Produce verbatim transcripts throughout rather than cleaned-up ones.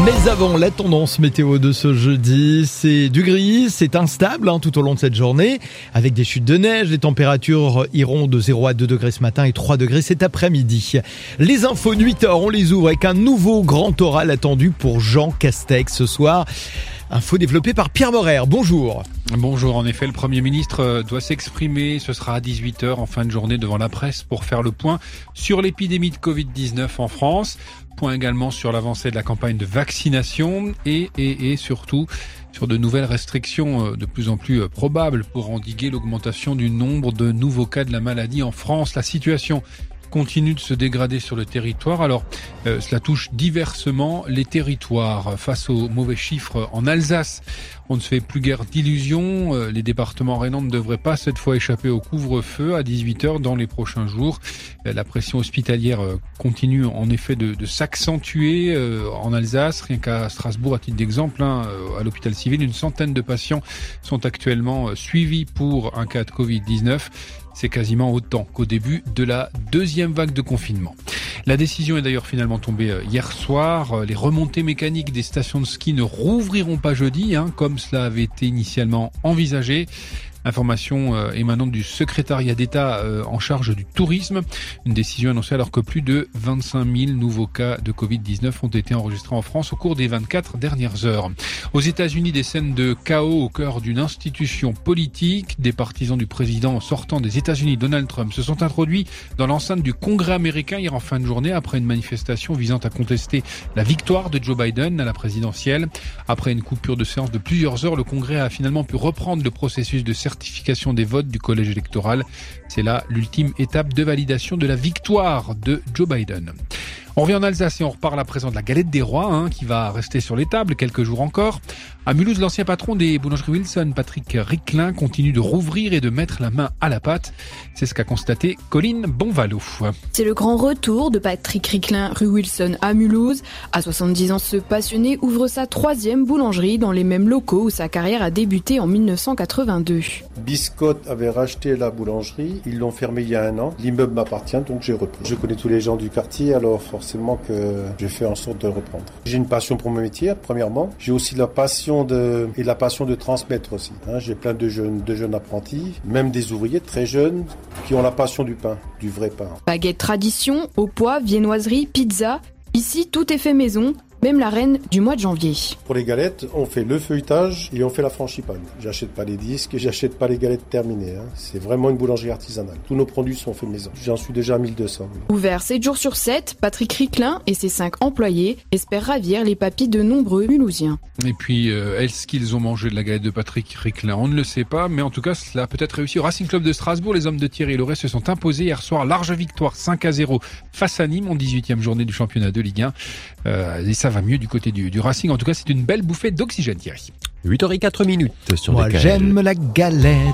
Mais avant, la tendance météo de ce jeudi, c'est du gris, c'est instable hein, tout au long de cette journée, avec des chutes de neige. Les températures iront de zéro à deux degrés ce matin et trois degrés cet après-midi. Les infos de huit heures, on les ouvre avec un nouveau grand oral attendu pour Jean Castex ce soir. Info développée par Pierre Morer. Bonjour. Bonjour. En effet, le Premier ministre doit s'exprimer. Ce sera à dix-huit heures en fin de journée devant la presse pour faire le point sur l'épidémie de covid dix-neuf en France. Point également sur l'avancée de la campagne de vaccination et, et, et surtout sur de nouvelles restrictions de plus en plus probables pour endiguer l'augmentation du nombre de nouveaux cas de la maladie en France. La situation continue de se dégrader sur le territoire. Alors, euh, cela touche diversement les territoires. Face aux mauvais chiffres en Alsace, on ne se fait plus guère d'illusions. Euh, les départements rhénans ne devraient pas cette fois échapper au couvre-feu à dix-huit heures dans les prochains jours. Euh, la pression hospitalière euh, continue en effet de, de s'accentuer euh, en Alsace. Rien qu'à Strasbourg, à titre d'exemple, hein, euh, à l'hôpital civil, une centaine de patients sont actuellement euh, suivis pour un cas de covid dix-neuf. C'est quasiment autant qu'au début de la deuxième vague de confinement. La décision est d'ailleurs finalement tombée hier soir. Les remontées mécaniques des stations de ski ne rouvriront pas jeudi, hein, comme cela avait été initialement envisagé. Information euh, émanante du secrétariat d'État euh, en charge du tourisme. Une décision annoncée alors que plus de vingt-cinq mille nouveaux cas de covid dix-neuf ont été enregistrés en France au cours des vingt-quatre dernières heures. Aux États-Unis, des scènes de chaos au cœur d'une institution politique. Des partisans du président sortant des États-Unis, Donald Trump, se sont introduits dans l'enceinte du Congrès américain hier en fin de journée après une manifestation visant à contester la victoire de Joe Biden à la présidentielle. Après une coupure de séance de plusieurs heures, le Congrès a finalement pu reprendre le processus de certification certification des votes du collège électoral. C'est là l'ultime étape de validation de la victoire de Joe Biden. On revient en Alsace et on reparle à présent de la galette des rois hein, qui va rester sur les tables quelques jours encore. À Mulhouse, l'ancien patron des boulangeries Wilson, Patrick Riclin, continue de rouvrir et de mettre la main à la pâte. C'est ce qu'a constaté Colline Bonvalot. C'est le grand retour de Patrick Riclin, rue Wilson à Mulhouse. À soixante-dix ans, ce passionné ouvre sa troisième boulangerie dans les mêmes locaux où sa carrière a débuté en mille neuf cent quatre-vingt-deux. Biscotte avait racheté la boulangerie, ils l'ont fermée il y a un an. L'immeuble m'appartient donc j'ai repris. Je connais tous les gens du quartier alors forcément que j'ai fait en sorte de le reprendre. J'ai une passion pour mon métier premièrement. J'ai aussi la passion de et la passion de transmettre aussi. Hein, j'ai plein de jeunes, de jeunes apprentis, même des ouvriers très jeunes qui ont la passion du pain, du vrai pain. Baguette tradition, au pois, viennoiserie, pizza. Ici, tout est fait maison. Même la reine du mois de janvier. Pour les galettes, on fait le feuilletage et on fait la frangipane. J'achète pas les disques et j'achète pas les galettes terminées. Hein. C'est vraiment une boulangerie artisanale. Tous nos produits sont faits maison. J'en suis déjà à mille deux cents. Ouvert sept jours sur sept, Patrick Riclin et ses cinq employés espèrent ravir les papilles de nombreux Mulhousiens. Et puis, euh, est-ce qu'ils ont mangé de la galette de Patrick Riclin ? On ne le sait pas, mais en tout cas, cela a peut-être réussi. Au Racing Club de Strasbourg, les hommes de Thierry Loret se sont imposés hier soir. Large victoire cinq à zéro face à Nîmes en dix-huitième journée du championnat de Ligue un. Euh, et ça va mieux du côté du, du Racing. En tout cas, c'est une belle bouffée d'oxygène, Thierry. huit heures quatre minutes sur Moi, D K L. j'aime la galette.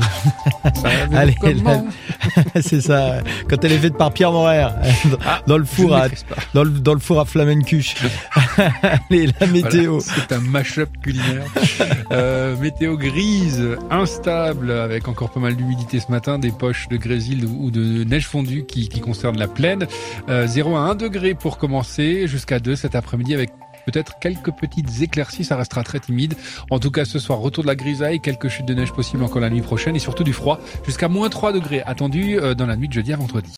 Allez, comment la... c'est ça. Quand elle est faite par Pierre Morer, ah, dans le four à, pas. dans le, dans le four à Flamencuche. Allez, la météo. Voilà, c'est un mash-up culinaire. euh, météo grise, instable, avec encore pas mal d'humidité ce matin, des poches de grésil ou de neige fondue qui, qui concernent la plaine. Euh, zéro à un degré pour commencer, jusqu'à deux cet après-midi avec peut-être quelques petites éclaircies, ça restera très timide. En tout cas, ce soir, retour de la grisaille, quelques chutes de neige possibles encore la nuit prochaine et surtout du froid jusqu'à moins trois degrés attendus dans la nuit de jeudi à vendredi.